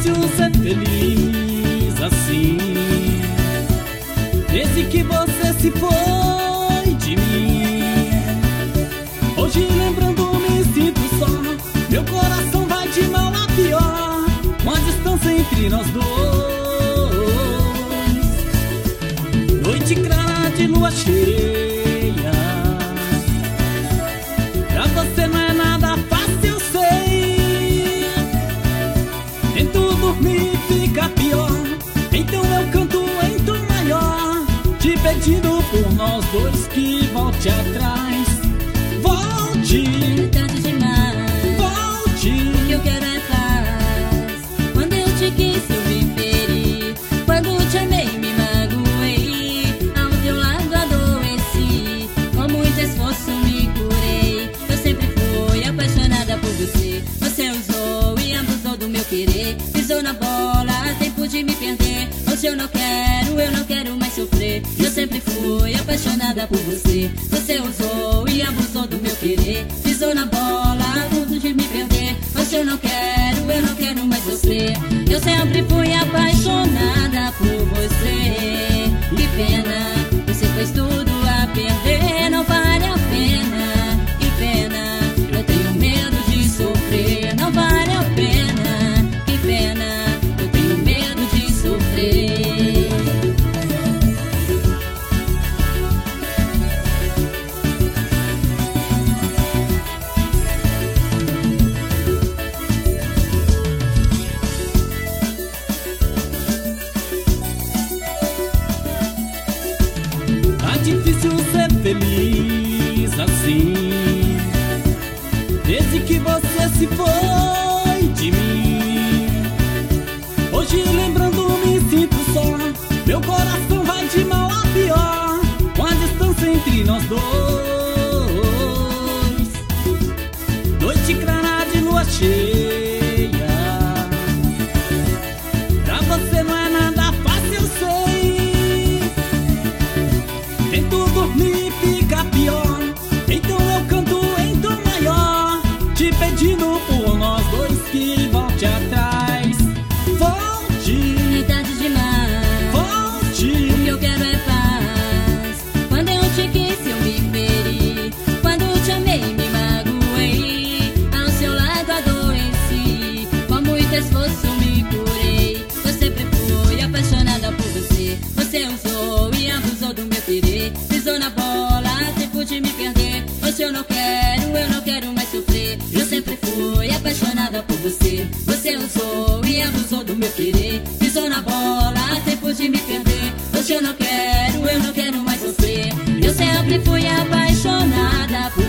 difícil ser feliz assim, desde que você se foi de mim. Hoje lembrando me sinto só, meu coração vai de mal a pior, com a distância entre nós dois. Noite clara de lua cheia, pra você não é nada fácil, eu sei. Tento dormir, fica pior, então eu canto em tom maior, te pedindo por nós dois que volte atrás. Volte, é tarde demais. volte, O que eu quero é paz. Quando eu te quis eu me feri, quando te amei me magoei, ao teu lado adoeci, com muito esforço me curei. Eu sempre fui apaixonada por você, você usou e abusou do meu querer, pisou na bola, tempo de me perder. Hoje eu não quero mais sofrer. Eu sempre fui apaixonada por você, você usou e abusou do meu querer, pisou na bola, tudo de me perder. Hoje eu não quero mais sofrer. Eu sempre fui apaixonada por você. Que pena, você fez tudo a perder. Não vale a pena, que pena, eu tenho medo de sofrer. Não vale a pena, que pena, eu tenho medo de sofrer. tá difícil ser feliz assim, desde que você se foi de mim. Hoje lembrando me sinto só, meu coração vai de mal a pior, com a distância entre nós dois. Noite clara de lua cheia, pra você não é nada fácil, eu sei. Tento dormir, fica pior, então eu canto em tom maior, te pedindo por nós dois que volte atrás. Volte, É tarde demais. volte, O que eu quero é paz. Quando eu te quis eu me feri, quando te amei me magoei, ao seu lado adoeci, com muito esforço me curei. Eu sempre fui apaixonada por você, você usou e abusou do meu querer, pisou na bola, tempo de me perder. Hoje eu não quero mais sofrer. Eu sempre fui apaixonada por você, você usou e abusou do meu querer, pisou na bola, tempo de me perder. Hoje eu não quero mais sofrer. Eu sempre fui apaixonada por